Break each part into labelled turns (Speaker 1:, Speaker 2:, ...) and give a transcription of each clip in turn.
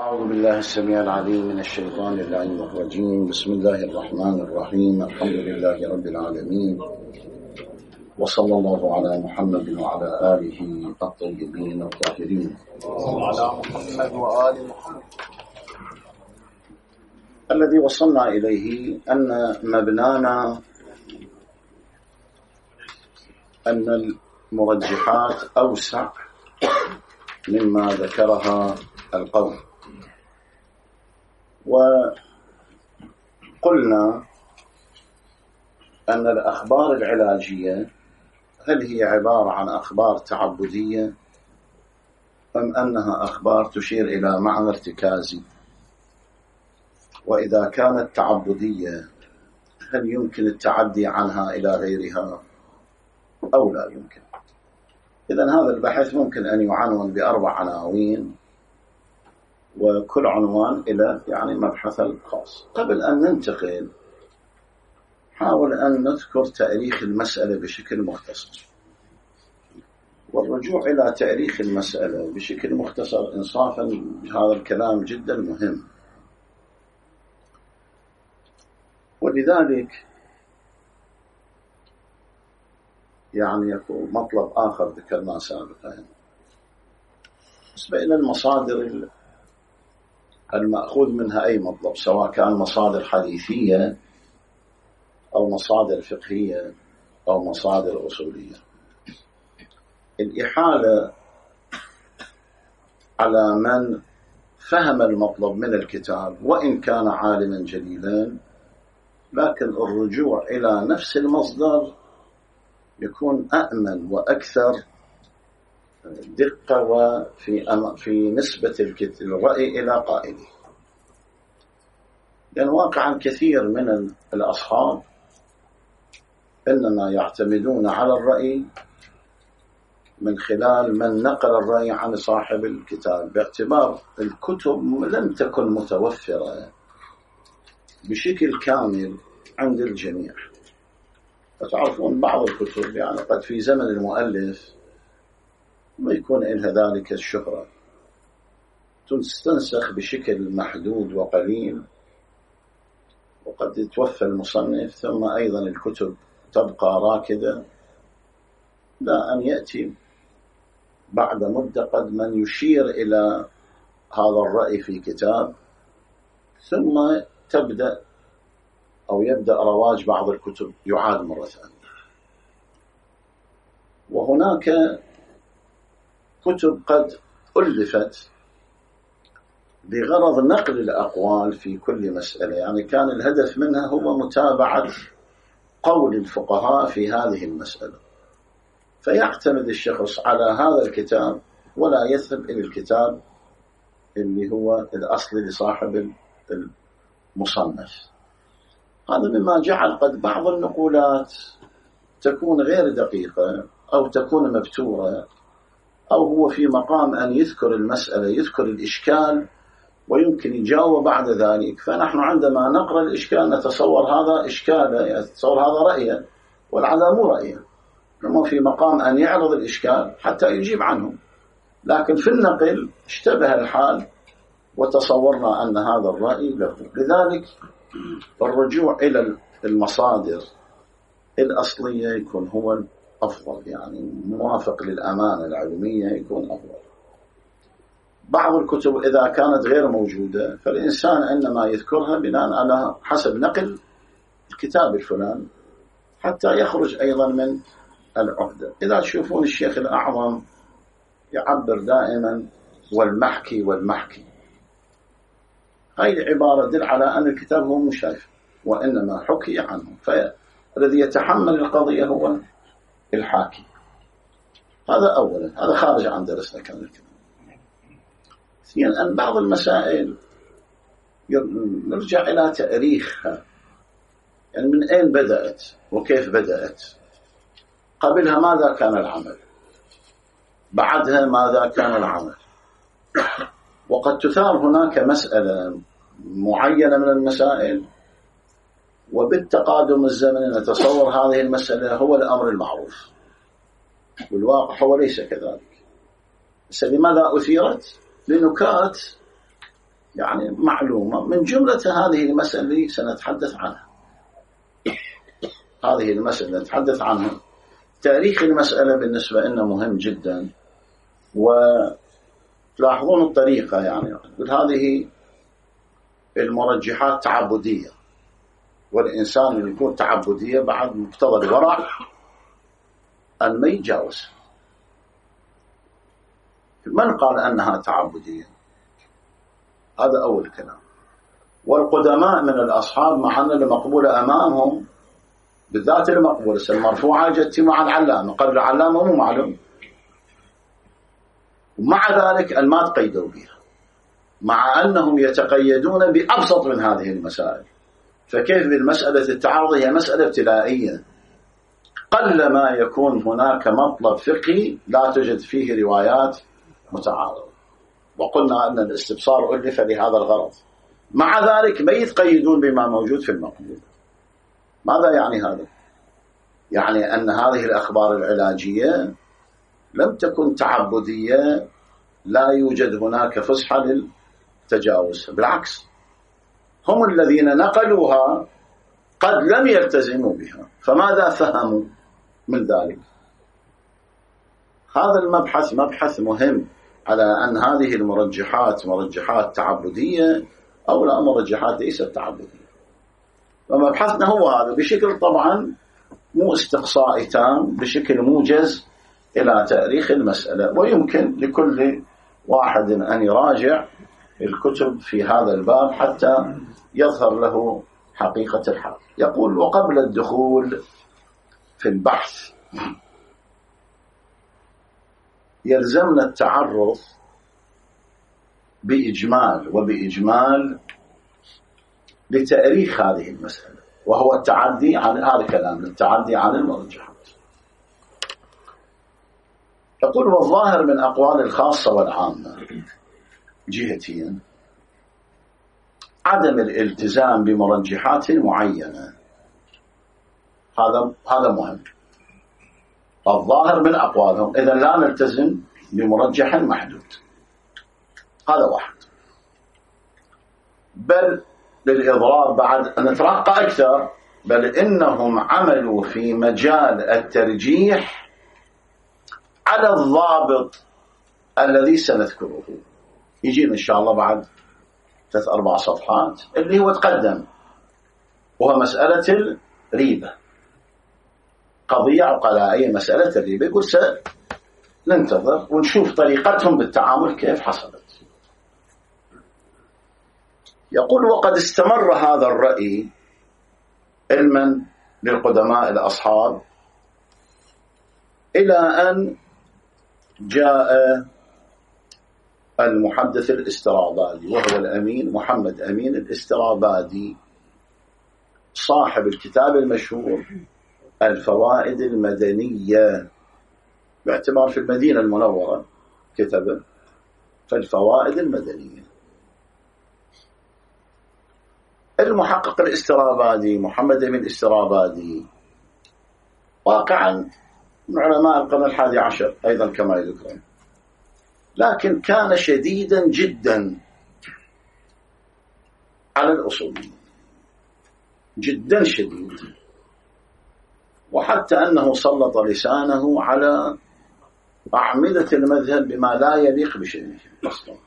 Speaker 1: أعوذ بالله السميع العليم من الشيطان اللعين الرجيم. بسم الله الرحمن الرحيم. الحمد لله رب العالمين، وصلى الله على محمد وعلى آله الطيبين الطاهرين.
Speaker 2: وعلى محمد وآل محمد.
Speaker 1: الذي وصلنا إليه أن مبنانا أن المرجحات أوسع مما ذكرها القوم، وقلنا أن الأخبار العلاجية هل هي عبارة عن أخبار تعبدية أم أنها أخبار تشير إلى معنى ارتكازي؟ وإذا كانت تعبدية هل يمكن التعدي عنها إلى غيرها أو لا يمكن؟ إذن هذا البحث ممكن أن يعنون ب4 عناوين، وكل عنوان إلى مبحث الخاص. قبل أن ننتقل حاول أن نذكر تاريخ المسألة بشكل مختصر، والرجوع إلى تاريخ المسألة بشكل مختصر إنصافا هذا الكلام جدا مهم. ولذلك يكون مطلب آخر ذكرناه سابقا بالنسبة إلى المصادر المأخوذ منها أي مطلب، سواء كان مصادر حديثية أو مصادر فقهية أو مصادر أصولية. الإحالة على من فهم المطلب من الكتاب وإن كان عالما جليلا، لكن الرجوع إلى نفس المصدر يكون أأمن وأكثر دقة وفي نسبة الرأي إلى قائله. لأن واقعا كثير من الأصحاب إنما يعتمدون على الرأي من خلال من نقل الرأي عن صاحب الكتاب، باعتبار الكتب لم تكن متوفرة بشكل كامل عند الجميع. فتعرفون بعض الكتب قد في زمن المؤلف ما يكون إلها ذلك الشهرة، تستنسخ بشكل محدود وقليل، وقد يتوفى المصنف ثم أيضا الكتب تبقى راكدة، لا أن يأتي بعد مدة قد من يشير إلى هذا الرأي في كتاب، ثم يبدأ رواج بعض الكتب يعاد مرة ثانية. وهناك كتب قد ألفت بغرض نقل الأقوال في كل مسألة، كان الهدف منها هو متابعة قول الفقهاء في هذه المسألة، فيعتمد الشخص على هذا الكتاب ولا يذهب إلى الكتاب اللي هو الأصل لصاحب المصنف. هذا مما جعل قد بعض النقولات تكون غير دقيقة أو تكون مبتورة، أو هو في مقام أن يذكر المسألة يذكر الإشكال ويمكن يجاوب بعد ذلك، فنحن عندما نقرأ الإشكال نتصور هذا إشكال، نتصور هذا رأيه، والعذا مو رأيه، هو في مقام أن يعرض الإشكال حتى يجيب عنه، لكن في النقل اشتبه الحال وتصورنا أن هذا الرأي له. لذلك الرجوع إلى المصادر الأصلية يكون هو الأفضل، موافق للأمانة العلمية يكون أفضل. بعض الكتب إذا كانت غير موجودة فالإنسان إنما يذكرها بناء على حسب نقل الكتاب الفلاني حتى يخرج أيضا من العهدة. إذا تشوفون الشيخ الأعظم يعبر دائما والمحكي والمحكي، هاي العبارة تدل على أن الكتاب هو مش شايف وإنما حكي عنه، فالذي يتحمل القضية هو الحاكي. هذا أولا، هذا خارج عن درسنا كان الكلام. ثانيا أن بعض المسائل نرجع إلى تاريخها، من أين بدأت وكيف بدأت، قبلها ماذا كان العمل، بعدها ماذا كان العمل. وقد تثار هناك مسألة معينة من المسائل وبالتقادم الزمني نتصور هذه المسألة هو الأمر المعروف، والواقع هو ليس كذلك. لماذا أثيرت؟ لنكات يعني معلومة من جملة هذه المسألة اللي سنتحدث عنها. هذه المسألة نتحدث عنها. تاريخ المسألة بالنسبة لنا مهم جدا، وتلاحظون الطريقة، يعني هذه المرجحات تعبدية، والإنسان اللي يكون تعبدية بعد مقتضى الورع أن ما يتجاوز. من قال أنها تعبدية؟ هذا أول كلام. والقدماء من الأصحاب مع أن المقبولة أمامهم، بالذات المقبولة المرفوعة جت مع العلامة، قبل العلامة مو معلوم، ومع ذلك ما تقيدوا بها، مع أنهم يتقيدون بأبسط من هذه المسائل. فكيف بالمسألة التعارض؟ هي مسألة ابتدائية، قل ما يكون هناك مطلب فقهي لا توجد فيه روايات متعارضة، وقلنا أن الاستبصار ألف لهذا الغرض. مع ذلك ما يتقيدون بما موجود في المقبول. ماذا يعني هذا؟ يعني أن هذه الأخبار العلاجية لم تكن تعبدية، لا يوجد هناك فسحة للتجاوز، بالعكس هم الذين نقلوها قد لم يلتزموا بها، فماذا فهموا من ذلك؟ هذا المبحث مبحث مهم على أن هذه المرجحات مرجحات تعبدية أو لا مرجحات ليست تعبدية. ومبحثنا هو هذا بشكل طبعا مو استقصائي تام، بشكل موجز إلى تاريخ المسألة، ويمكن لكل واحد أن يراجع الكتب في هذا الباب حتى يظهر له حقيقة الحال. يقول: وقبل الدخول في البحث يلزمنا التعرض بإجمال لتاريخ هذه المسألة، وهو التعدي عن هذا كلام التعدي عن المرجحات. يقول: والظاهر من أقوال الخاصة والعامة جهتين عدم الالتزام بمرجحات معينة. هذا مهم. الظاهر من أقوالهم إذا لا نلتزم بمرجح محدود، هذا واحد. بل للإضرار بعد أن نترقى أكثر، بل إنهم عملوا في مجال الترجيح على الضابط الذي سنذكره، يجينا إن شاء الله بعد 3-4 صفحات، اللي هو تقدم، وهو مسألة الريبة، قضية عقلائية مسألة الريبة. يقول سننتظر ونشوف طريقتهم بالتعامل كيف حصلت. يقول: وقد استمر هذا الرأي علما للقدماء الأصحاب إلى أن جاء المحدث الاسترابادي، وهو الأمين محمد أمين الاسترابادي، صاحب الكتاب المشهور الفوائد المدنية، باعتبار في المدينة المنورة كتبه فالفوائد المدنية. المحقق الاسترابادي محمد أمين الاسترابادي واقعا من علماء القرن 11 أيضا كما يذكرون، لكن كان شديدا جدا على الأصوليين، جدا شديد، وحتى أنه سلط لسانه على أعمدة المذهب بما لا يليق بشأنه أصلا.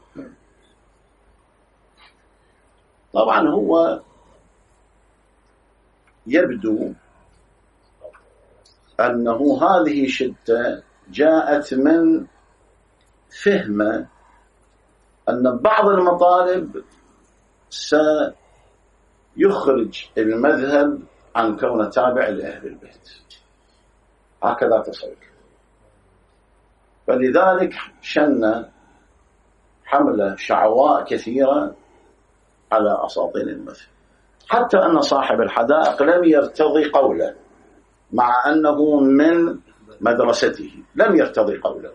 Speaker 1: طبعا هو يبدو أنه هذه شدة جاءت من فهم أن بعض المطالب سيخرج المذهب عن كونه تابع لأهل البيت، هكذا تصور. فلذلك شن حملة شعواء كثيرة على أساطين المذهب، حتى أن صاحب الحدائق لم يرتضي قوله، مع أنه من مدرسته لم يرتضي قوله،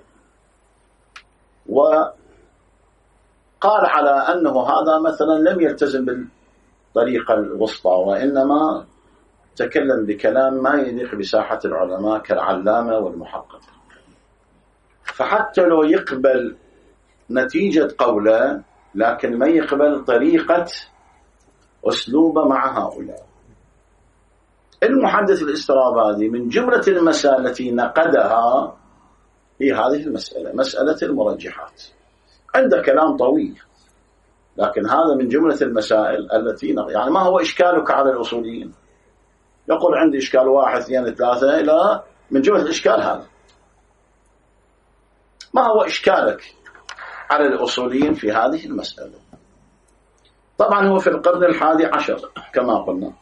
Speaker 1: وقال على أنه هذا مثلا لم يلتزم بالطريقة الوسطى، وإنما تكلم بكلام ما يليق بساحة العلماء كالعلامة والمحقق. فحتى لو يقبل نتيجة قوله لكن ما يقبل طريقة أسلوبه مع هؤلاء. المحدث الاسترابادي من جملة المسائل التي نقدها هي هذه المسألة، مسألة المرجحات. عنده كلام طويل، لكن هذا من جملة المسائل التي يعني ما هو إشكالك على الأصوليين؟ يقول عندي إشكال 1 2 3، لا، من جملة الإشكال هذا. ما هو إشكالك على الأصوليين في هذه المسألة؟ طبعا هو في القرن 11 كما قلنا،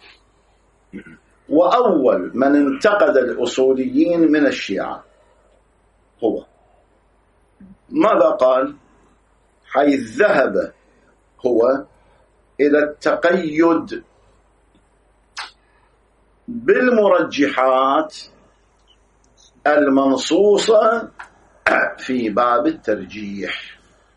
Speaker 1: وأول من انتقد الأصوليين من الشيعة هو. ماذا قال؟ حيث ذهب هو إلى التقيد بالمرجحات المنصوصة في باب الترجيح.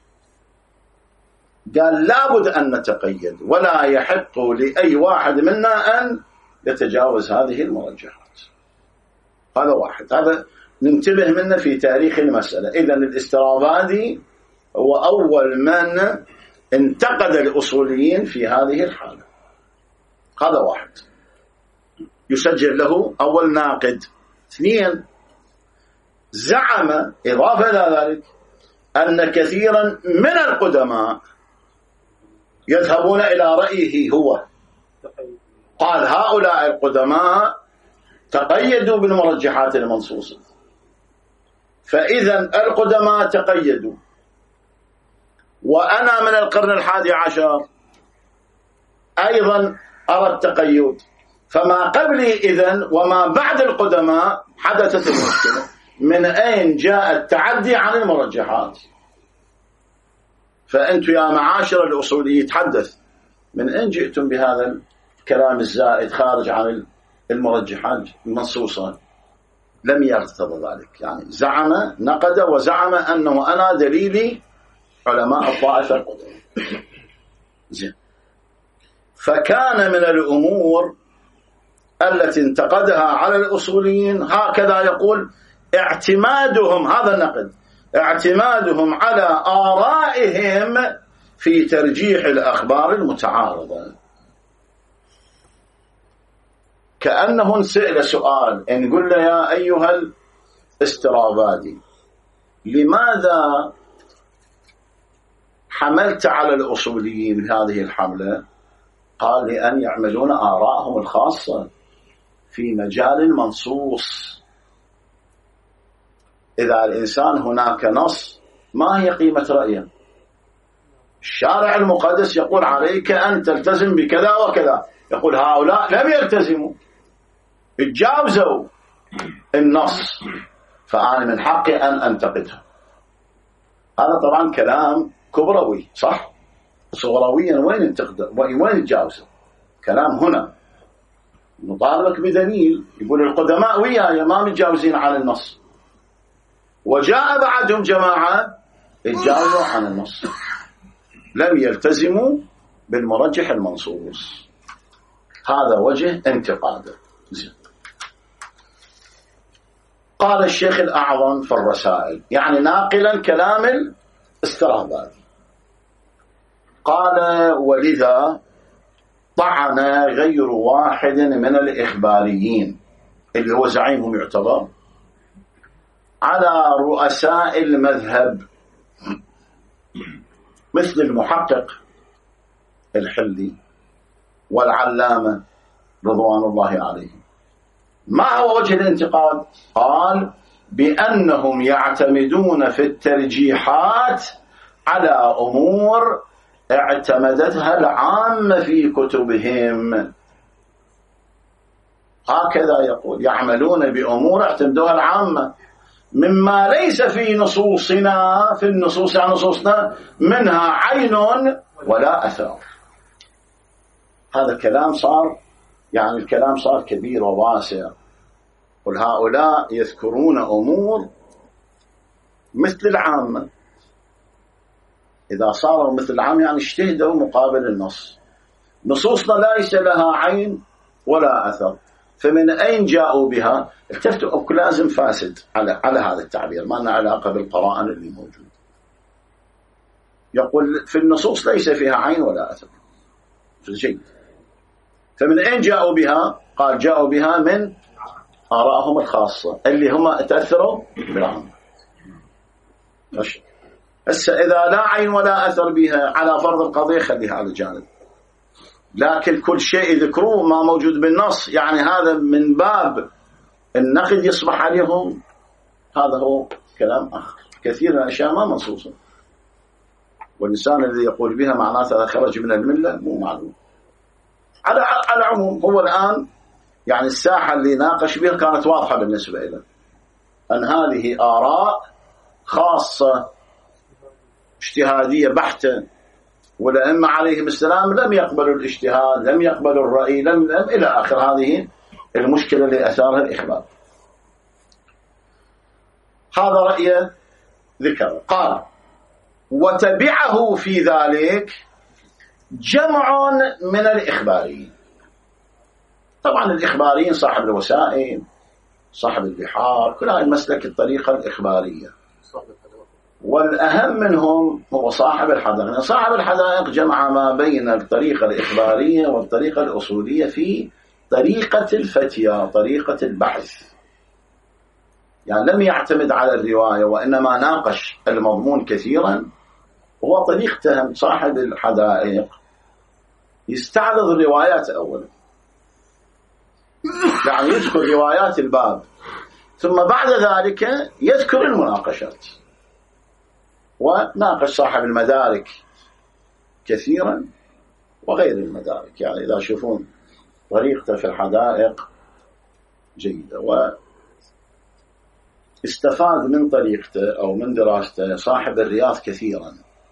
Speaker 1: قال لابد أن نتقيد، ولا يحق لأي واحد منا أن يتجاوز هذه المرجحات. هذا واحد، هذا ننتبه منه في تاريخ المسألة. إذن الاسترابادي هو أول من انتقد الأصوليين في هذه الحالة. هذا واحد يسجل له أول ناقد. 2، زعم إضافة إلى ذلك أن كثيرا من القدماء يذهبون إلى رأيه هو. قال هؤلاء القدماء تقيدوا بالمرجحات المنصوصة، فإذا القدماء تقيدوا، وأنا من القرن 11 أيضا أرى التقيد، فما قبلي إذن وما بعد القدماء حدثت المشكلة. من أين جاء التعدي عن المرجحات؟ فأنتم يا معاشر الأصولي يتحدث، من أين جئتم بهذا الكلام الزائد خارج عن المرجحات المنصوصة؟ لم يرتضى ذلك، يعني زعم، نقد وزعم أنه أنا دليلي علماء الطائفة القدماء. زين. فكان من الأمور التي انتقدها على الأصوليين هكذا يقول: اعتمادهم، هذا النقد، اعتمادهم على آرائهم في ترجيح الأخبار المتعارضة. كأنه سئل سؤال، إن قل له يا أيها الاسترابادي لماذا حملت على الأصوليين هذه الحملة؟ قال: لأن يعملون آراءهم الخاصة في مجال منصوص. إذا الإنسان هناك نص، ما هي قيمة رأيه؟ الشارع المقدس يقول عليك أن تلتزم بكذا وكذا، يقول هؤلاء لم يلتزموا، اتجاوزوا النص، فأنا من حقي أن أنتقدهم. هذا طبعا كلام كبروي، صح؟ صغرويا وين انتقد، وين يتجاوز؟ كلام هنا نطالبك بدليل يقول القدماء وياي ما متجاوزين عن النص، وجاء بعدهم جماعة اتجاوزوا عن النص، لم يلتزموا بالمرجح المنصوص. هذا وجه انتقاده. قال الشيخ الأعظم في الرسائل، يعني ناقلا كلام الاسترابادي، قال: ولذا طعن غير واحد من الإخباريين اللي هو زعيمهم يعتبر على رؤساء المذهب مثل المحقق الحلي والعلامة رضوان الله عليهم. ما هو وجه الانتقاد؟ قال: بأنهم يعتمدون في الترجيحات على أمور اعتمدتها العامة في كتبهم. هكذا يقول: يعملون بأمور اعتمدوها العامة مما ليس في نصوصنا، في النصوص عن نصوصنا منها عين ولا أثر. هذا كلام صار، يعني الكلام صار كبير وواسع. وهؤلاء يذكرون أمور مثل العامة. إذا صاروا مثل العام يعني اجتهدوا مقابل النص. نصوصنا ليس لها عين ولا أثر، فمن أين جاءوا بها؟ التفتوا لازم فاسد على هذا التعبير، ما لنا علاقة بالقرائن اللي موجود. يقول في النصوص ليس فيها عين ولا أثر جيد. فمن أين جاءوا بها؟ قال جاءوا بها من آرائهم الخاصة اللي هم تأثروا بالعام. هسه إذا لا عين ولا أثر بها على فرض القضية خليها على جانب، لكن كل شيء يذكروه ما موجود بالنص، يعني هذا من باب النقد يصبح عليهم، هذا هو كلام آخر. كثير من الأشياء ما منصوصة، والإنسان الذي يقول بها معناته خرج من الملة مو معلوم. على عموم هو الآن يعني الساحة اللي ناقش بها كانت واضحة بالنسبة إليه، أن هذه آراء خاصة اجتهادية بحتة، والأئمة عليهم السلام لم يقبلوا الاجتهاد، لم يقبلوا الرأي، لم إلى آخر. هذه المشكلة اللي أثارها الإخبار. هذا رأي ذكر. قال وتبعه في ذلك جمع من الإخباريين. طبعا الإخباريين صاحب الوسائل، صاحب البحار، كل هذه مسلك الطريقة الإخبارية، والأهم منهم هو صاحب الحدائق. صاحب الحدائق جمع ما بين الطريقة الإخبارية والطريقة الأصولية في طريقة الفتية، طريقة البحث. يعني لم يعتمد على الرواية وإنما ناقش المضمون كثيرا. هو طريقته صاحب الحدائق يستعرض الروايات أولا، يعني يذكر روايات الباب، ثم بعد ذلك يذكر المناقشات. وناقش صاحب المدارك كثيرا وغير المدارك، يعني إذا شوفون طريقته في الحدائق جيدة، واستفاد من طريقته أو من دراسته صاحب الرياض كثيرا،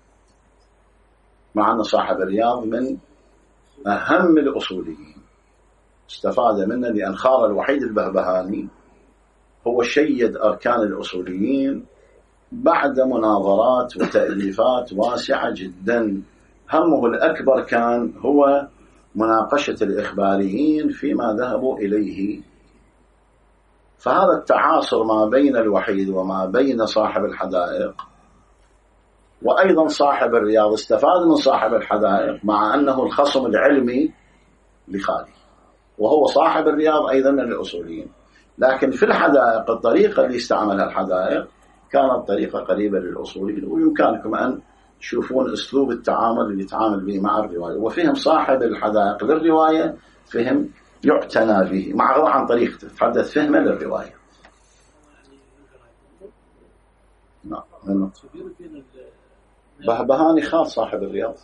Speaker 1: مع أن صاحب الرياض من أهم الأصوليين، استفاد منه لأن خال الوحيد البهبهاني هو شيد أركان الأصوليين بعد مناظرات وتأليفات واسعة جدا. همه الأكبر كان هو مناقشة الإخباريين فيما ذهبوا إليه. فهذا التعاصر ما بين الوحيد وما بين صاحب الحدائق، وأيضا صاحب الرياض استفاد من صاحب الحدائق مع أنه الخصم العلمي لخالي، وهو صاحب الرياض أيضا من الأصوليين. لكن في الحدائق الطريقة اللي استعملها الحدائق كانت طريقة قريبة للأصوليين، ويمكنكم أن تشوفون أسلوب التعامل اللي يتعامل به مع الرواية. وفهم صاحب الحدائق للرواية فهم يعتنى به، مع غض عن طريقته تحدث فهمه للرواية. نعم. بهبهاني خال صاحب الرياض،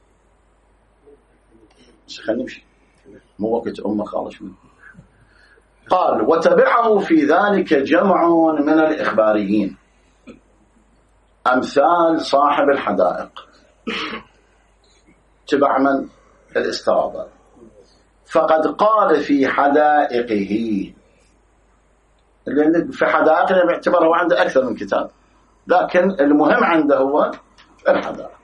Speaker 1: خلينا نمشي مو وقت أمه خالص منه. قال وتبعه في ذلك جمع من الإخباريين أمثال صاحب الحدائق، تبع من الاسترابة، فقد قال في حدائقه، لأن في حدائقه باعتباره عنده أكثر من كتاب، لكن المهم عنده هو الحدائق.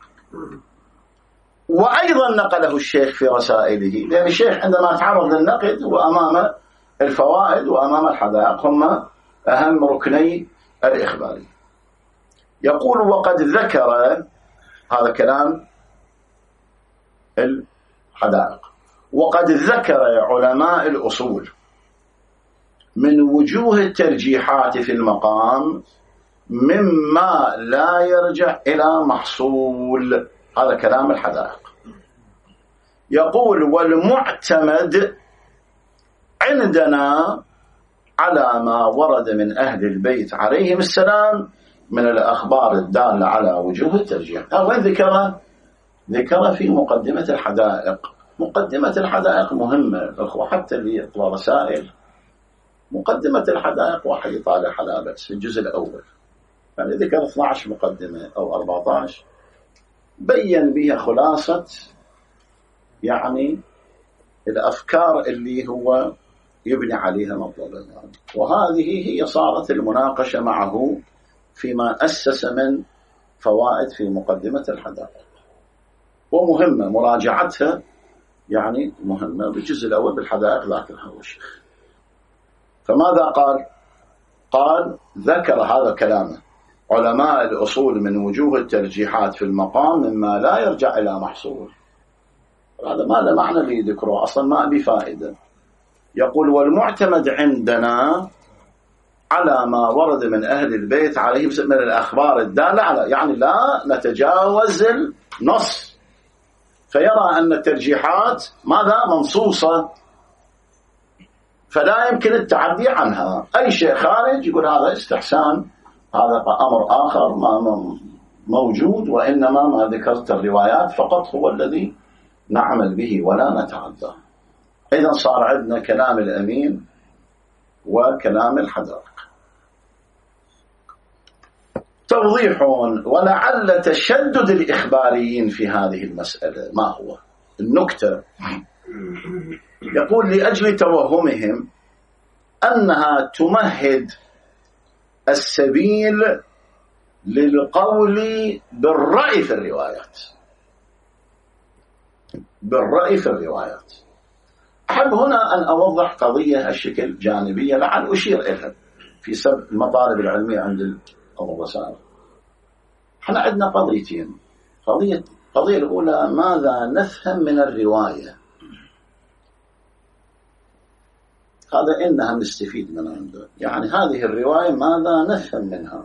Speaker 1: وأيضا نقله الشيخ في رسائله، لأن الشيخ عندما تعرض للنقد وأمام الفوائد وأمام الحدائق هم أهم ركني الإخباري. يقول وقد ذكر، هذا كلام الحدائق، وقد ذكر علماء الأصول من وجوه الترجيحات في المقام مما لا يرجع إلى محصول. هذا كلام الحدائق. يقول والمعتمد عندنا على ما ورد من أهل البيت عليهم السلام من الأخبار الدالة على وجوه الترجيح. وين ذكر في مقدمة الحدائق. مقدمة الحدائق مهمة أخوة، حتى اللي يطلع رسائل مقدمة الحدائق واحد يطالع لا بأس في الجزء الأول، يعني ذكر 12 مقدمة أو 14 بيّن بها خلاصة يعني الأفكار اللي هو يبني عليها مطلبا. وهذه هي صارت المناقشة معه فيما أسس من فوائد في مقدمة الحدائق، ومهمة مراجعتها، يعني مهمة بالجزء الأول بالحدائق ذاك هو الشيخ. فماذا قال؟ قال ذكر هذا كلامه علماء الأصول من وجوه الترجيحات في المقام مما لا يرجع إلى محصول. هذا ما له معنى اللي يذكره أصلا، ما بفائدة. يقول والمعتمد عندنا على ما ورد من أهل البيت عليه من الأخبار الدالة على، يعني لا نتجاوز النص، فيرى أن الترجيحات ماذا منصوصة فلا يمكن التعدي عنها. أي شيء خارج يقول هذا استحسان، هذا أمر آخر ما موجود، وإنما ما ذكرت الروايات فقط هو الذي نعمل به ولا نتعدى. إذن صار عندنا كلام الأمين وكلام الحدائق. توضيح ولعل تشدد الإخباريين في هذه المسألة ما هو النكتة. يقول لأجل توهمهم أنها تمهد السبيل للقول بالرأي في الروايات، بالرأي في الروايات. أحب هنا أن أوضح قضية الشكل جانبية لعل أشير إليها في سبب المطالب العلمية عند الرسائل. احنا عندنا قضيتين. قضية الأولى ماذا نفهم من الرواية، هذا إنها نستفيد من عنده، يعني هذه الرواية ماذا نفهم منها.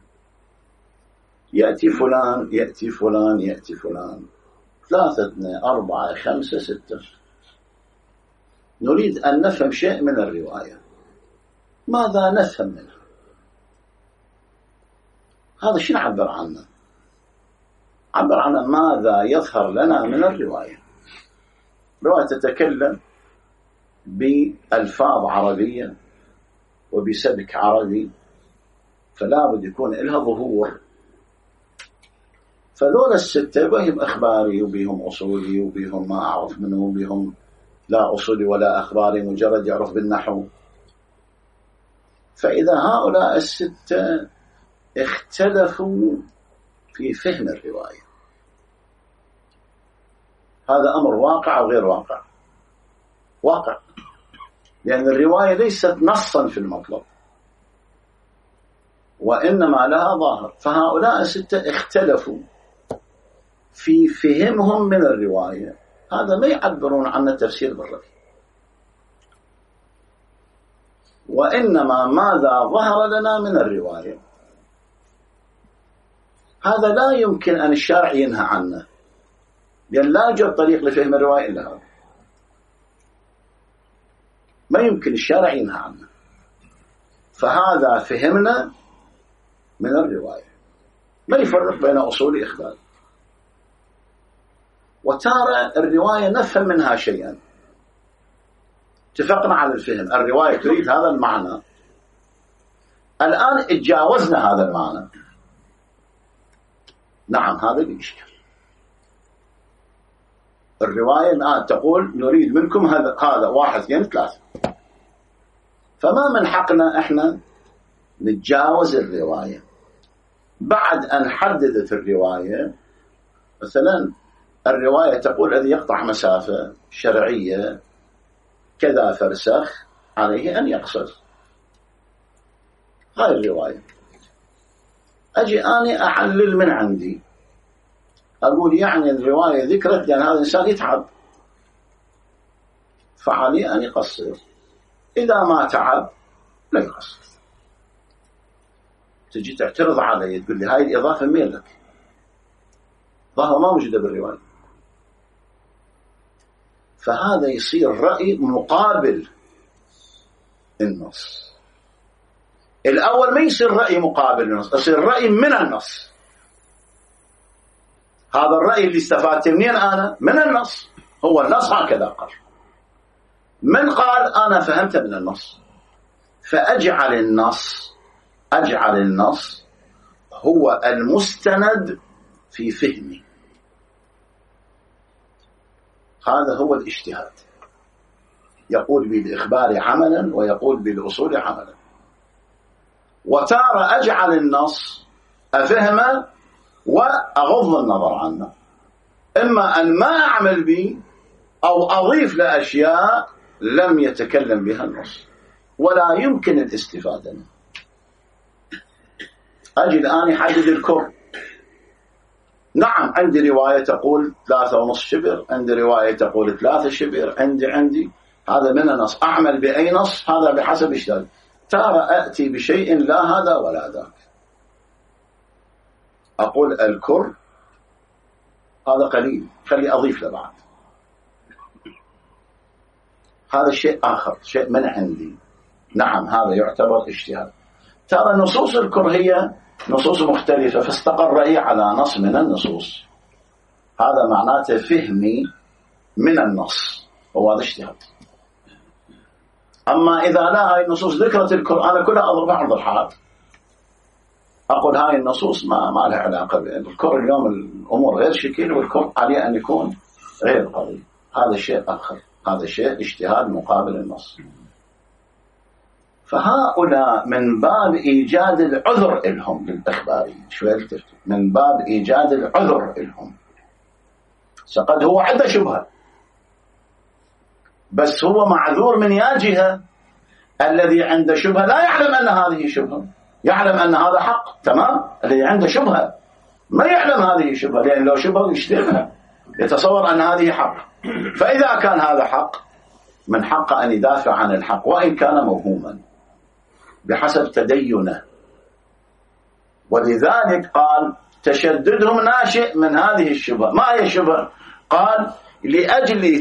Speaker 1: يأتي فلان يأتي فلان يأتي فلان 3 2 4 5 6، نريد أن نفهم شيء من الرواية، ماذا نفهم منها؟ هذا شو نعبر عنه؟ عبر عنه ماذا يظهر لنا من الرواية. رواية تتكلم بألفاظ عربية وبسبك عربي، فلا بد يكون لها ظهور. فذول الستة بهم أخباري وبهم أصولي وبهم ما أعرف منه وبهم لا أصولي ولا أخباري، مجرد يعرف بالنحو. فإذا هؤلاء الستة اختلفوا في فهم الرواية، هذا أمر واقع أو غير واقع؟ واقع، لأن الرواية ليست نصا في المطلب وإنما لها ظاهر. فهؤلاء الستة اختلفوا في فهمهم من الرواية، هذا ما يعبرون عن التفسير بالرأي، وإنما ماذا ظهر لنا من الرواية. هذا لا يمكن أن الشارع ينهى عنه، لأن لا يوجد طريق لفهم الرواية إلا هذا، ما يمكن الشارع ينهى عنه. فهذا فهمنا من الرواية، ما يفرق بين أصول إخبار. وتارة الرواية نفهم منها شيئا، اتفقنا على الفهم، الرواية تريد هذا المعنى، الآن اتجاوزنا هذا المعنى، نعم هذا بيشكل. الرواية الآن تقول نريد منكم هذا 1 2 3، فما من حقنا احنا نتجاوز الرواية بعد أن حددت الرواية. مثلا الرواية تقول الذي يقطع مسافة شرعية كذا فرسخ عليه أن يقصر، هاي الرواية. أجي أنا أعلل من عندي، أقول يعني الرواية ذكرت لأن هذا الإنسان يتعب فعليه أن يقصر، إذا ما تعب لا يقصر. تجي تعترض علي تقول لي هاي الإضافة مين لك؟ ظاهر ما موجودة بالرواية. فهذا يصير رأي مقابل النص. الأول ما يصير رأي مقابل النص، يصير رأي من النص. هذا الرأي اللي استفادت منين أنا؟ من النص. هو النص هكذا قال، من قال أنا فهمت من النص، فأجعل النص هو المستند في فهمي. هذا هو الاجتهاد، يقول بالإخبار عملا ويقول بالأصول عملا. وتارة أجعل النص أفهمه وأغض النظر عنه، إما أن ما أعمل به أو أضيف لأشياء لم يتكلم بها النص ولا يمكن الاستفادة منه. أجي الآن يحدد الكر. نعم عندي رواية تقول 3.5 شبر، عندي رواية تقول 3 شبر، عندي هذا من النص. أعمل بأي نص؟ هذا بحسب اجتهاد. ترى أتي بشيء لا هذا ولا ذاك. أقول الكر هذا قليل، خلي أضيف له بعد. هذا شيء آخر، شيء من عندي. نعم هذا يعتبر اجتهاد. ترى نصوص الكر هي نصوص مختلفة، فاستقر رأيي على نص من النصوص، هذا معناته فهمي من النص، وهذا اجتهاد. أما إذا لا هاي النصوص ذكرت الكر أنا كلها أضرب عرض الحائط، أقول هاي النصوص ما لها علاقة بالكر. اليوم الأمور غير شكل، والكر عليه أن يكون غير قوي. هذا شيء آخر، هذا شيء اجتهاد مقابل النص. فهؤلاء من باب إيجاد العذر إلهم للإخباريين، من باب إيجاد العذر إلهم. فقد هو عنده شبهة، بس هو معذور من يا جهة. الذي عنده شبهة لا يعلم أن هذه شبهة، يعلم أن هذا حق، تمام. الذي عنده شبهة ما يعلم هذه شبهة، لأن لو شبهة يشتبه، يتصور أن هذه حق. فإذا كان هذا حق، من حق أن يدافع عن الحق وإن كان موهوما بحسب تدينه. ولذلك قال تشددهم ناشئ من هذه الشبهة. ما هي الشبهة؟ قال لأجل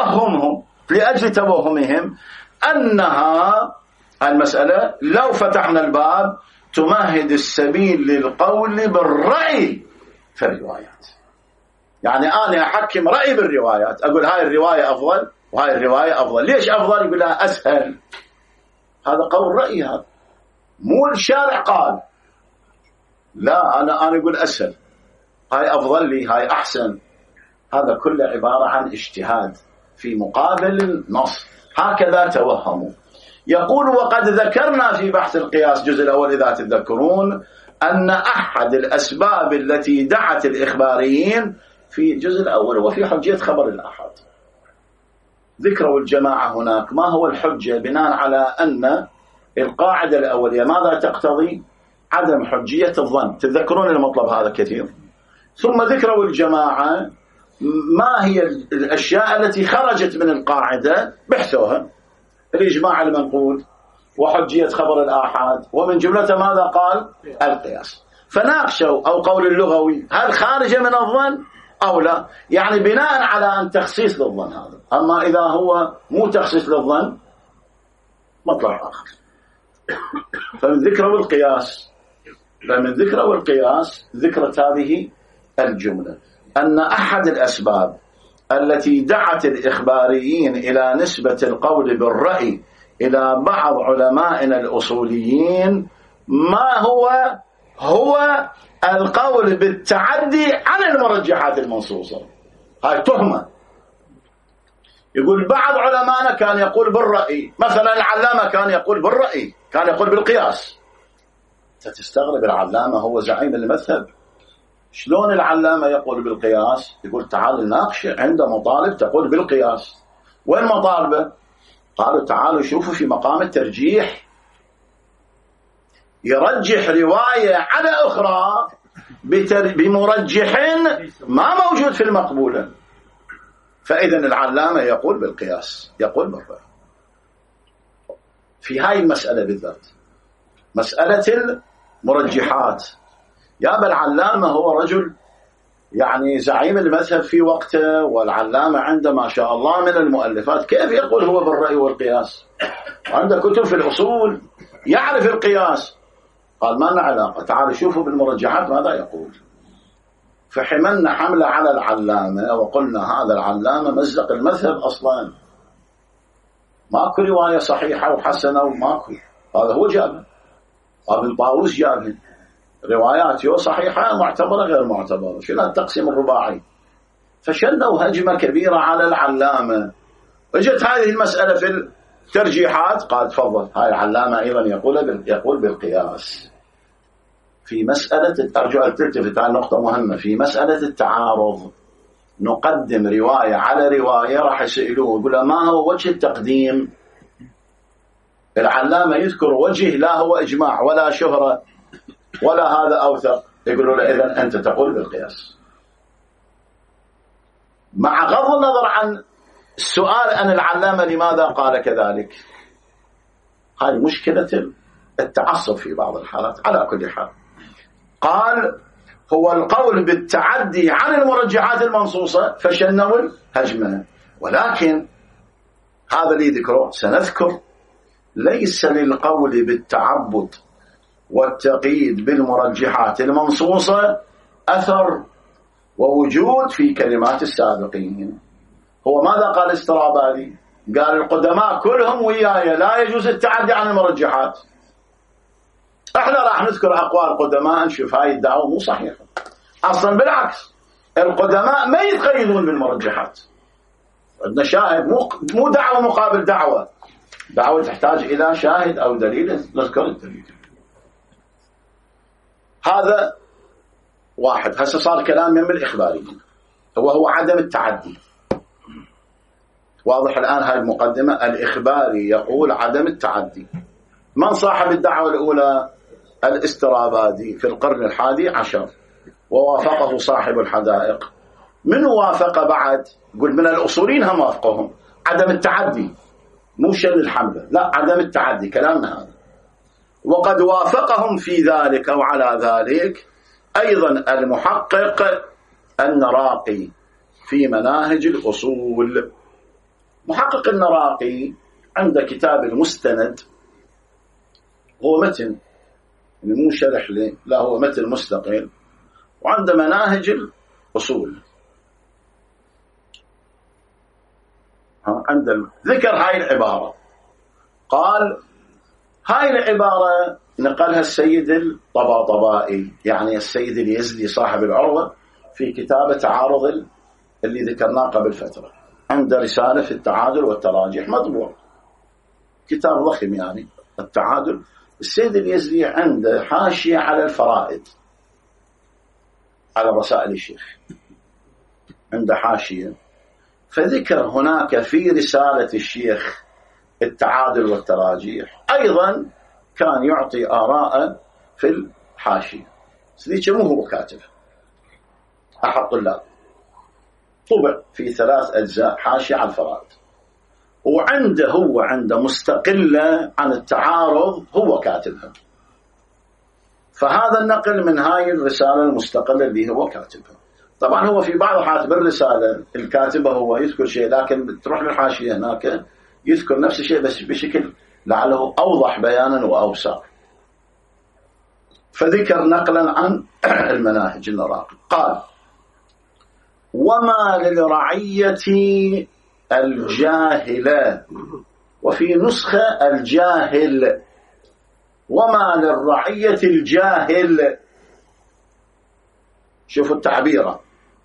Speaker 1: توهمهم أنها المسألة لو فتحنا الباب تمهد السبيل للقول بالرأي في الروايات. يعني أنا أحكم رأي بالروايات، أقول هاي الرواية أفضل وهاي الرواية أفضل. ليش أفضل؟ يقول لها أسهل. هذا قول رأي، هذا مو الشارع قال. لا، أنا أقول أسهل، هاي أفضل لي، هاي أحسن. هذا كله عبارة عن اجتهاد في مقابل النص. هكذا توهموا. يقول وقد ذكرنا في بحث القياس الجزء الأول إذا تذكرون أن أحد الأسباب التي دعت الإخباريين في الجزء الأول وفي حجية خبر الأحد. ذكروا الجماعة هناك ما هو الحجة بناء على أن القاعدة الأولية ماذا تقتضي؟ عدم حجية الظن. تذكرون المطلب هذا كثير. ثم ذكروا الجماعة ما هي الأشياء التي خرجت من القاعدة، بحثوها، الإجماع المنقول وحجية خبر الآحاد، ومن جملة ماذا قال؟ القياس. فناقشوا أو قول اللغوي هل خارجة من الظن أو لا، يعني بناء على أن تخصيص للظن هذا. أما إذا هو مو تخصيص للظن مطلب آخر. فمن ذكر القياس ذكرت هذه الجملة أن أحد الأسباب التي دعت الإخباريين إلى نسبة القول بالرأي إلى بعض علمائنا الأصوليين ما هو القول بالتعدي عن المرجحات المنصوصة. هاي تهمة. يقول بعض علمائنا كان يقول بالرأي، مثلا العلامة كان يقول بالرأي، كان يقول بالقياس. تستغرب، العلامة هو زعيم المذهب، شلون العلامة يقول بالقياس؟ يقول تعالوا ناقش، عنده مطالب تقول بالقياس. وين مطالبه؟ قالوا تعالوا شوفوا في مقام الترجيح، يرجح رواية على أخرى بمرجح ما موجود في المقبولة. فإذا العلامة يقول بالقياس، يقول بالرأي في هاي المسألة بالذات، مسألة المرجحات. يا العلامة هو رجل يعني زعيم المذهب في وقته، والعلامة عنده ما شاء الله من المؤلفات، كيف يقول هو بالرأي والقياس؟ عنده كتب في الأصول، يعرف القياس. قال ما لنا علاقة، تعالوا شوفوا بالمرجحات ماذا يقول. فحملنا حملة على العلامة وقلنا هذا العلامة مزق المذهب أصلا، ماكو رواية صحيحة وحسنة وماكو. هذا هو جابه، ابن طاووس جابه روايات يو صحيحة معتبرة غير معتبرة. شنو التقسيم الرباعي؟ فشنوا هجمة كبيرة على العلامة. اجت هذه المسألة في الترجيحات، قال تفضل هاي العلامة أيضا يقول بالقياس. في مسألة، أرجو أن تلتفت على نقطة مهمة، في مسألة التعارض نقدم رواية على رواية. راح يسألوه يقول ما هو وجه التقديم؟ العلامة يذكر وجه لا هو إجماع ولا شهرة، ولا هذا أوثق، يقولوا له إذن أنت تقول بالقياس، مع غض النظر عن السؤال أن العلامة لماذا قال كذلك. هذه مشكلة التعصب في بعض الحالات. على كل حال قال هو القول بالتعدي عن المرجحات المنصوصة فشنوا الهجمة، ولكن هذا اللي ذكره سنذكر ليس للقول بالتعبد والتقييد بالمرجحات المنصوصة أثر ووجود في كلمات السابقين. هو ماذا قال استرابادي؟ قال القدماء كلهم وياي لا يجوز التعدي عن المرجحات. احنا راح نذكر أقوال قدماء نشوف هاي الدعوة مو صحيحة أصلا، بالعكس القدماء ما يتقيدون بالمرجحات. عندنا شاهد، مو دعوة مقابل دعوة، دعوة تحتاج إلى شاهد أو دليل نذكر الدليل. هذا واحد. هسه صار كلام من الإخباريين وهو عدم التعدي. واضح الآن هاي المقدمة. الإخباري يقول عدم التعدي. من صاحب الدعوة الأولى؟ الاسترابادي في القرن 11، ووافقه صاحب الحدائق. من وافق بعد؟ قل من الأصولين هم وافقهم عدم التعدي، مو شن الحملة، لا عدم التعدي كلامنا هذا. وقد وافقهم في ذلك أو على ذلك أيضا المحقق النراقي في مناهج الأصول. محقق النراقي عند كتاب المستند، هو متن مو شرح له، لا هو متن مستقل، وعند مناهج الأصول عند ذكر هاي العبارة. قال هاي العبارة نقلها السيد الطباطبائي، يعني السيد اليزدي صاحب العروة، في كتاب تعارض اللي ذكرناه قبل فترة. عند رسالة في التعادل والتراجح مطبوع، كتاب ضخم يعني التعادل. السيد اليزدي عنده حاشية على الفرائد، على رسائل الشيخ عنده حاشية، فذكر هناك في رسالة الشيخ التعادل والتراجيح أيضا كان يعطي آراء في الحاشية. سيدي مو هو كاتب، أحد طلاب، طبع في 3 أجزاء حاشية على الفرائد، وعنده مستقلة عن التعارض هو كاتبها. فهذا النقل من هاي الرسالة المستقلة اللي هو كاتبها. طبعا هو في بعض الحالات بالرسالة الكاتبة هو يذكر شيء، لكن تروح للحاشية هناك يذكر نفس الشيء بس بشكل لعله أوضح بيانا وأوسع. فذكر نقلا عن المناهج النراقي. قال وما للرعية الجاهلة، وفي نسخة الجاهل، وما للرعية الجاهل. شوفوا التعبير.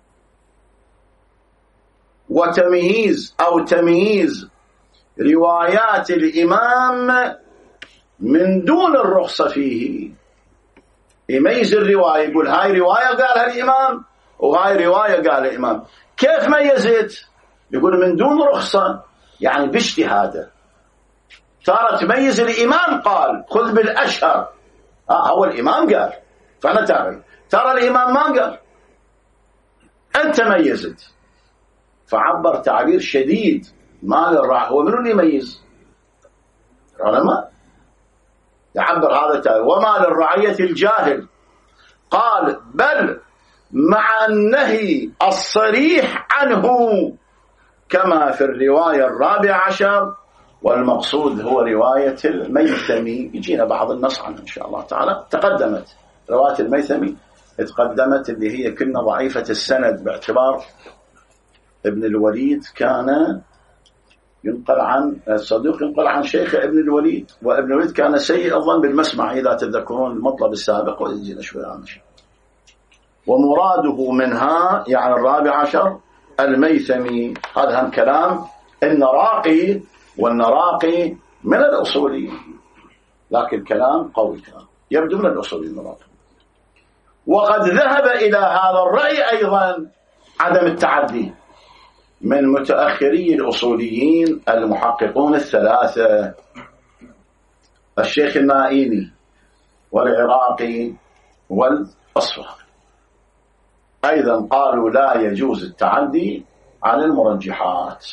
Speaker 1: وتمييز أو تمييز روايات الإمام من دون الرخصة فيه. يميز الرواية، يقول هاي رواية قالها الإمام وهاي رواية قالها الإمام. كيف ميزت؟ يقول من دون رخصة، يعني باجتهاده. ترى تميز الإمام قال خذ بالأشهر، هو الإمام قال فأنا تعرف، ترى الإمام ما قال، أنت ميزت. فعبر تعبير شديد. ما للرعية، هو منو اللي يميز؟ العلماء. يعبر هذا التعبير وما للرعية الجاهل. قال بل مع النهي الصريح عنه كما في الرواية 14، والمقصود هو رواية الميثمي. يجينا بعض النص عنه إن شاء الله تعالى. تقدمت رواية الميثمي، تقدمت اللي هي كنا ضعيفة السند باعتبار ابن الوليد كان ينقل عن الصدوق، ينقل عن شيخ ابن الوليد، وابن الوليد كان سيء الظن بالمسمع إذا تذكرون المطلب السابق، ويجينا شوي عن شيء. ومراده منها يعني 14 الميثمي. هذا هم كلام النراقي، والنراقي من الأصوليين، لكن كلام قوي كان يبدو من الأصوليين النراقي. وقد ذهب إلى هذا الرأي أيضا عدم التعدي من متأخري الأصوليين المحققون الثلاثة، الشيخ النائيني والعراقي والأصفهاني. أيضا قالوا لا يجوز التعدي على المرجحات.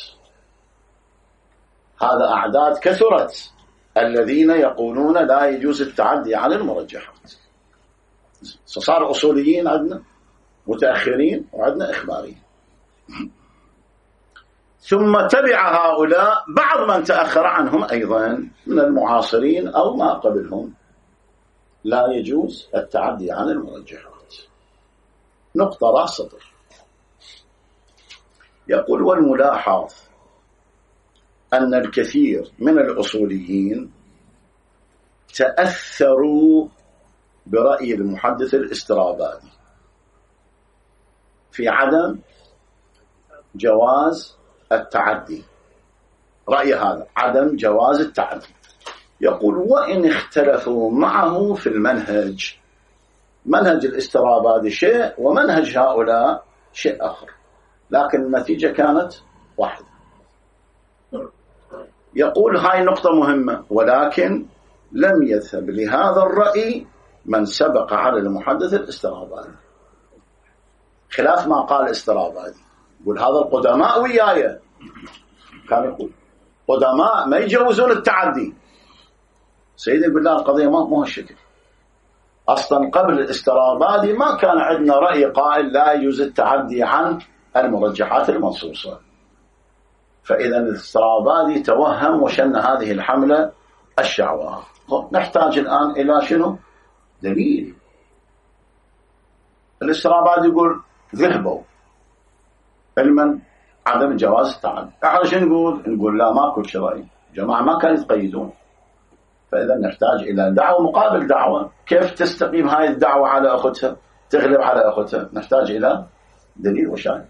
Speaker 1: هذا أعداد كثرت الذين يقولون لا يجوز التعدي على المرجحات. صار أصوليين عندنا، متأخرين، وعندنا إخباريين. ثم تبع هؤلاء بعض من تأخر عنهم أيضا من المعاصرين أو ما قبلهم. لا يجوز التعدي على المرجحات. نقطة رأس سطر. يقول: والملاحظ أن الكثير من الأصوليين تأثروا برأي المحدث الاسترابادي في عدم جواز التعدي. رأي هذا عدم جواز التعدي. يقول: وإن اختلفوا معه في المنهج، منهج الاسترابادي شيء ومنهج هؤلاء شيء آخر، لكن النتيجة كانت واحدة. يقول: هاي نقطة مهمة، ولكن لم يذهب لهذا الرأي من سبق على المحدث الاسترابادي، خلاف ما قال الاسترابادي. يقول هذا القدماء وياي، كان يقول قدماء ما يجوزون التعدي. سيدي يقول لا، القضية ما هالشكل. أصلا قبل الاسترابادي ما كان عندنا رأي قائل لا يجوز التعدي عن المرجحات المنصوصة. فإذا الاسترابادي توهم وشن هذه الحملة الشعواء. نحتاج الآن إلى شنو؟ دليل. الاسترابادي يقول ذهبوا علما عدم جواز التعدي. احنا شنو نقول لا، ماكو رأي. جماعة ما كانوا يتقيدون. فإذا نحتاج إلى دعوة مقابل دعوة. كيف تستقيم هاي الدعوة على أختها، تغلب على أختها؟ نحتاج إلى دليل وشاهد.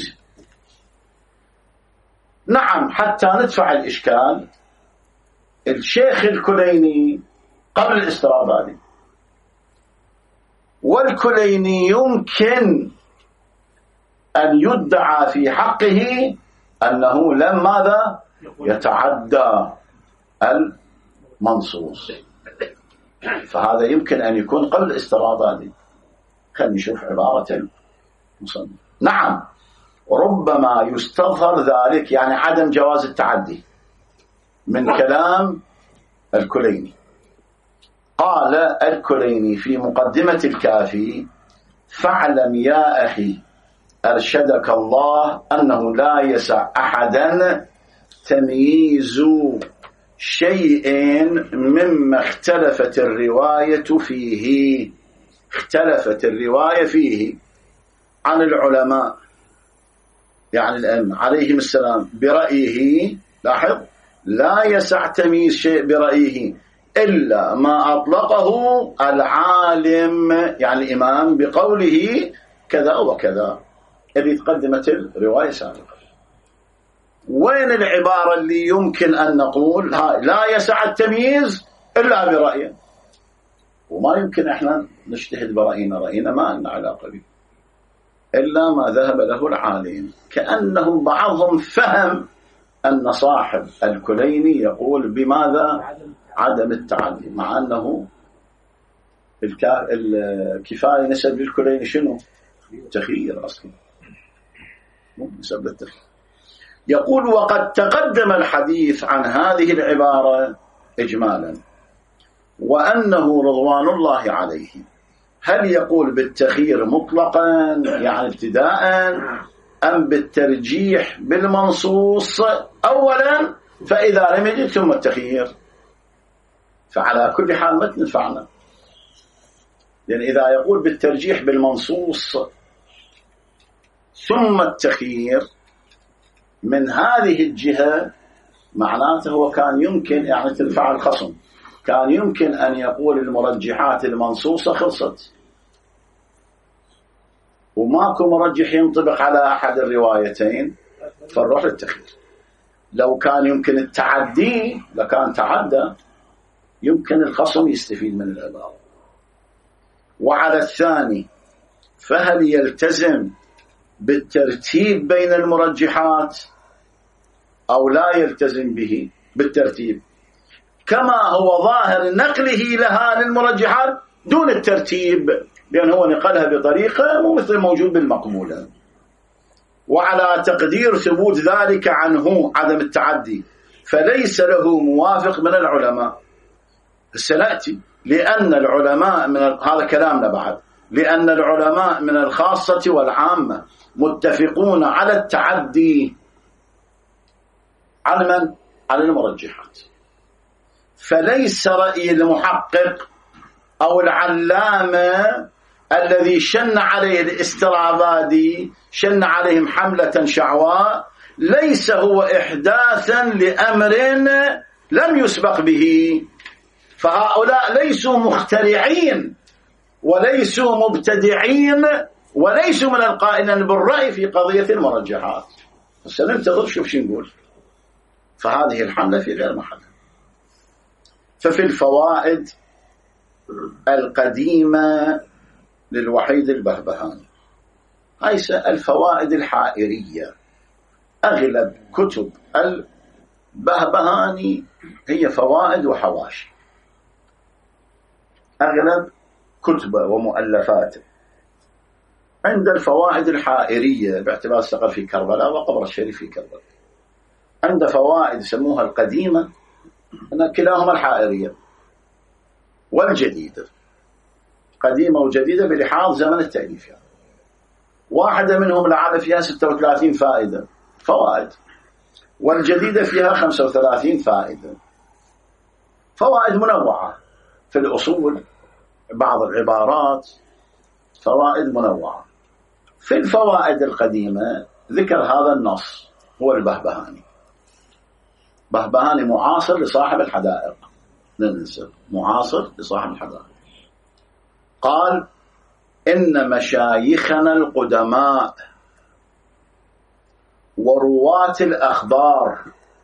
Speaker 1: نعم، حتى ندفع الإشكال، الشيخ الكليني قبل الاسترابادي، والكليني يمكن أن يدعى في حقه أنه لم ماذا يتعدى المنصوص، فهذا يمكن أن يكون قبل الاسترابادي. خلينا نشوف عبارة المصنف. نعم، ربما يستظهر ذلك، يعني عدم جواز التعدي، من كلام الكليني. قال الكليني في مقدمة الكافي: فاعلم يا أخي أرشدك الله أنه لا يسع أحدا تمييز شيء مما اختلفت الرواية فيه. اختلفت الرواية فيه عن العلماء، يعني الأئمة عليهم السلام، برأيه. لاحظ، لا يسع تمييز شيء برأيه إلا ما أطلقه العالم، يعني الإمام، بقوله كذا وكذا، اللي تقدمت الرواية سابقا. وين العبارة اللي يمكن أن نقول لا يسع التمييز إلا برأيه؟ وما يمكن إحنا نجتهد برأينا، رأينا ما لنا علاقة به، إلا ما ذهب له العالم. كأنهم بعضهم فهم أن صاحب الكليني يقول بماذا؟ عدم التعدي، مع أنه الكفاية نسب للكليني شنو؟ تخيير أصلا، نسب للتخيير. يقول: وقد تقدم الحديث عن هذه العبارة إجمالا، وأنه رضوان الله عليه هل يقول بالتخيير مطلقا يعني ابتداء، أم بالترجيح بالمنصوص أولا فإذا لم يجد ثم التخيير؟ فعلى كل حال ما تنفعنا، لأن إذا يقول بالترجيح بالمنصوص ثم التخيير من هذه الجهة، معناته هو كان يمكن، يعني تنفع الخصم، كان يمكن أن يقول المرجحات المنصوصة خلصت وماكو مرجح ينطبق على أحد الروايتين، فنروح للتخيير. لو كان يمكن التعدي لكان تعدى، يمكن الخصم يستفيد من العبارة. وعلى الثاني، فهل يلتزم بالترتيب بين المرجحات أو لا يلتزم به بالترتيب، كما هو ظاهر نقله لها للمرجحات دون الترتيب؟ لأن هو نقلها بطريقة مو مثل موجود بالمقبولة، وعلى تقدير ثبوت ذلك عنه عدم التعدي فليس له موافق من العلماء. سنأتي لأن العلماء من هذا كلامنا بعد، لأن العلماء من الخاصة والعامة متفقون على التعدي على من؟ على المرجحات. فليس رأي المحقق أو العلامة الذي شن عليه الاسترابادي، شن عليهم حملة شعواء، ليس هو إحداثا لأمر لم يسبق به. فهؤلاء ليسوا مخترعين وليسوا مبتدعين وليسوا من القائلين بالرأي في قضية المرجحات. سننتظر شوف شو نقول. فهذه الحملة في غير محلها. ففي الفوائد القديمة للوحيد البهبهاني، هاي الفوائد الحائرية، أغلب كتب البهبهاني هي فوائد وحواشي، أغلب كتبه ومؤلفاته. عند الفوائد الحائرية باعتبار استقر في كربلاء وقبر الشريف في كربلاء، عند فوائد يسموها القديمة، أن كلاهما الحائرية والجديدة، قديمة وجديدة بلحاظ زمن التأليف يعني. واحدة منهم لعل فيها 36 فائدة فوائد، والجديدة فيها 35 فائدة، فوائد منوعة في الأصول، بعض العبارات فوائد منوعة. في الفوائد القديمة ذكر هذا النص، هو البهبهاني، بهبهاني معاصر لصاحب الحدائق، لا ننسى معاصر لصاحب الحدائق. قال: إن مشايخنا القدماء ورواة الأخبار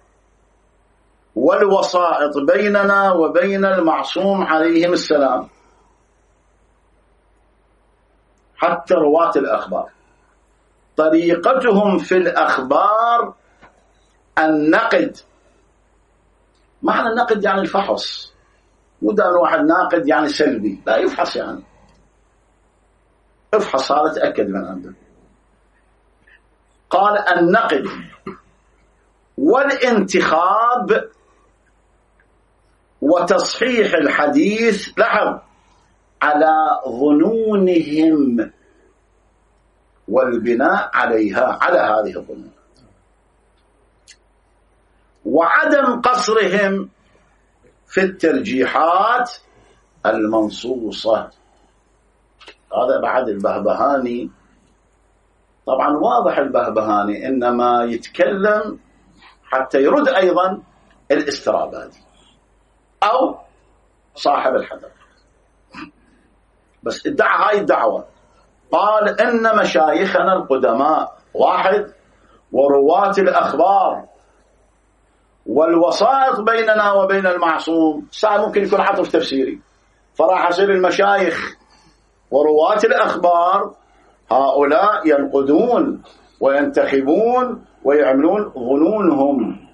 Speaker 1: والوسائط بيننا وبين المعصوم عليهم السلام، حتى رواة الأخبار، طريقتهم في الأخبار النقد. معنى النقد يعني الفحص، مو دائما واحد ناقد يعني سلبي، لا، يفحص يعني افحص هذا تأكد من عنده. قال: النقد والانتخاب وتصحيح الحديث، لاحظ، على ظنونهم والبناء عليها، على هذه الظنون، وعدم قصرهم في الترجيحات المنصوصة. هذا بعد البهبهاني طبعا واضح، البهبهاني إنما يتكلم حتى يرد أيضا الاسترابادي أو صاحب الحدث، بس ادعى هاي الدعوة. قال: إن مشايخنا القدماء، واحد، ورواة الأخبار والوسائط بيننا وبين المعصوم. ساعة ممكن يكون عطف تفسيري، فراح يصير المشايخ ورواة الأخبار هؤلاء ينقدون وينتخبون ويعملون ظنونهم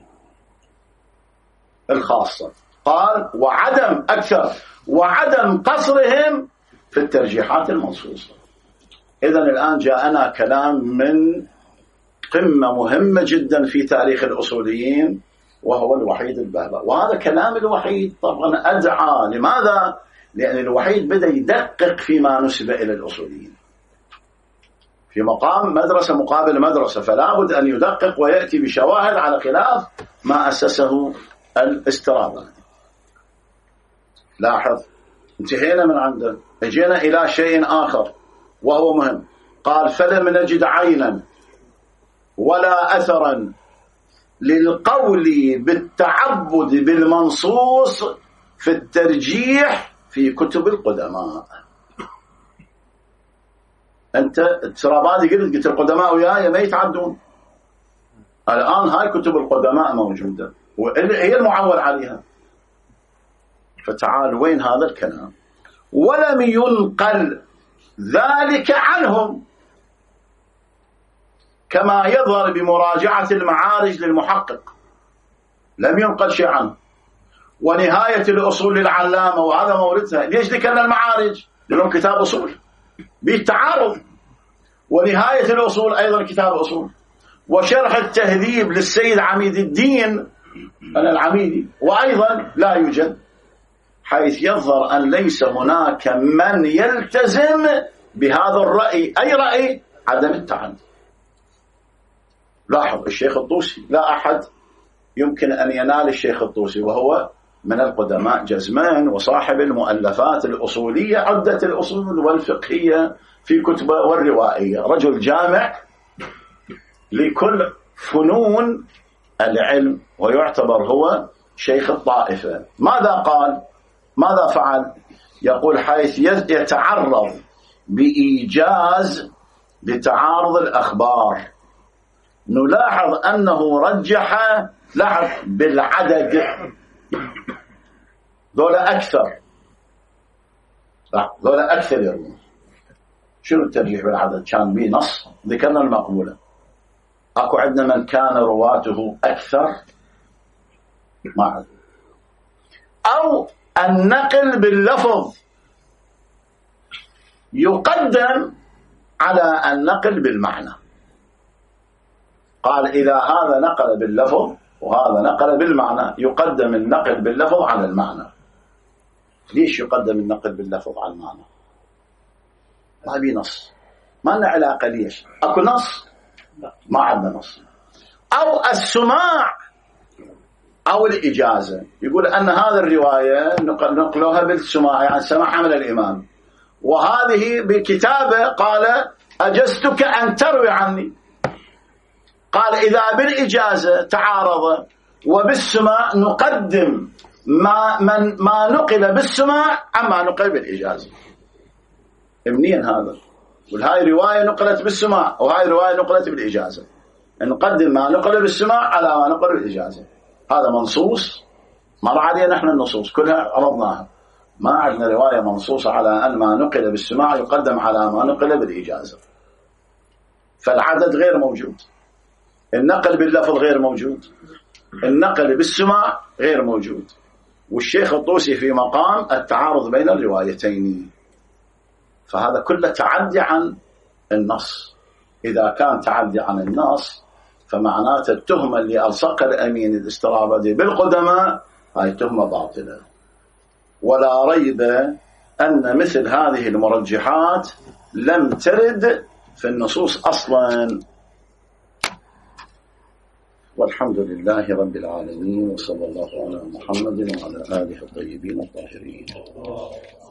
Speaker 1: الخاصة. قال: وعدم أكثر، وعدم قصرهم في الترجيحات المنصوصة. إذن الآن جاءنا كلام من قمة مهمة جدا في تاريخ الأصوليين، وهو الوحيد البهبهاني. وهذا كلام الوحيد طبعا أدعى. لماذا؟ لأن الوحيد بدأ يدقق فيما نسب إلى الأصوليين في مقام مدرسة مقابل مدرسة، فلا بد أن يدقق ويأتي بشواهد على خلاف ما أسسه الاسترابادي. لاحظ، انتهينا من عنده، اجينا إلى شيء آخر وهو مهم. قال: فلم نجد عينا ولا أثرا للقول بالتعبد بالمنصوص في الترجيح في كتب القدماء. أنت الترابادي قلت القدماء وياي ما يتعدون، الآن هاي كتب القدماء موجودة وهي المعول عليها، فتعال وين هذا الكلام؟ ولم ينقل ذلك عنهم كما يظهر بمراجعة المعارج للمحقق، لم ينقل شيء عنه. ونهاية الأصول للعلامة، وهذا موردها. ليش ذكرنا المعارج؟ لأنهم كتاب أصول، بالتعارض. ونهاية الأصول أيضا كتاب أصول، وشرح التهذيب للسيد عميد الدين العميدي وأيضا لا يوجد، حيث يظهر أن ليس هناك من يلتزم بهذا الرأي. أي رأي؟ عدم التعدي. لاحظ الشيخ الطوسي لا أحد يمكن أن ينال الشيخ الطوسي، وهو من القدماء جزمان وصاحب المؤلفات الأصولية، عدة الأصول والفقهية في كتبه والروائية، رجل جامع لكل فنون العلم، ويعتبر هو شيخ الطائفة. ماذا قال؟ ماذا فعل؟ يقول حيث يتعرض بإيجاز لتعارض الأخبار، نلاحظ أنه رجح بالعدد، ذولا أكثر، ذولا أكثر يروون. شنو الترجيح بالعدد؟ كان به نص، ذكرنا المقبولة. أكو عندنا من كان رواته أكثر ما عد. أو النقل باللفظ يقدم على النقل بالمعنى. قال إذا هذا نقل باللفظ وهذا نقل بالمعنى يقدم النقل باللفظ على المعنى. ليش يقدم النقل باللفظ على المعنى؟ ما بي نص، ما لنا علاقة. ليش؟ أكو نص؟ ما عندنا نص. أو السماع أو الإجازة، يقول أن هذه الرواية نقلوها بالسماع، يعني سمعها من الإمام، وهذه بكتابة قال أجزتك أن تروي عني. قال إذا بالإجازة تعارض وبالسماع نقدم ما نقل بالسماع عما نقل بالإجازة. منين هذا؟ وهاي رواية نقلت بالسماع وهاي رواية نقلت بالإجازة، نقدم ما نقل بالسماع على ما نقل بالإجازة. هذا منصوص، مر علينا نحن النصوص كلها عرضناها، ما عندنا رواية منصوصة على أن ما نقل بالسماع يقدم على ما نقل بالإجازة. فالعدد غير موجود، النقل باللفظ غير موجود، النقل بالسماع غير موجود. والشيخ الطوسي في مقام التعارض بين الروايتين، فهذا كله تعدي عن النص. إذا كان تعدي عن النص فمعناته التهمة اللي ألصق الأمين الاسترابادي بالقدماء هاي تهمة باطلة. ولا ريب أن مثل هذه المرجحات لم ترد في النصوص أصلا. والحمد لله رب العالمين، وصلى الله على محمد وعلى آله الطيبين الطاهرين.